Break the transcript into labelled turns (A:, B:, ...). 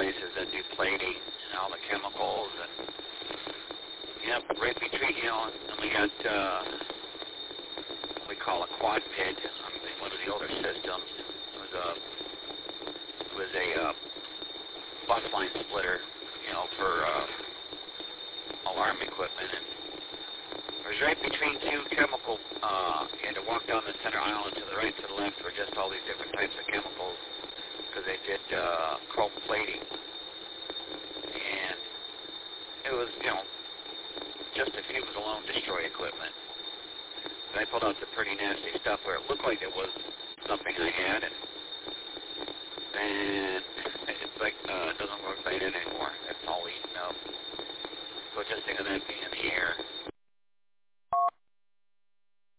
A: places that do plating and all the chemicals and yep, right between and we got what we call a quad pit on one of the older systems. It was a bus line splitter, for alarm equipment, and it was right between two chemical. You had to walk down the center aisle, and to the right, to the left were just all these different types of chemicals because they did chrome plating, and it was just a fumes alone destroy equipment. And I pulled out some pretty nasty stuff where it looked like it was something I had, and it's like it doesn't work like it anymore. It's all eaten up. So just think of that being in the air.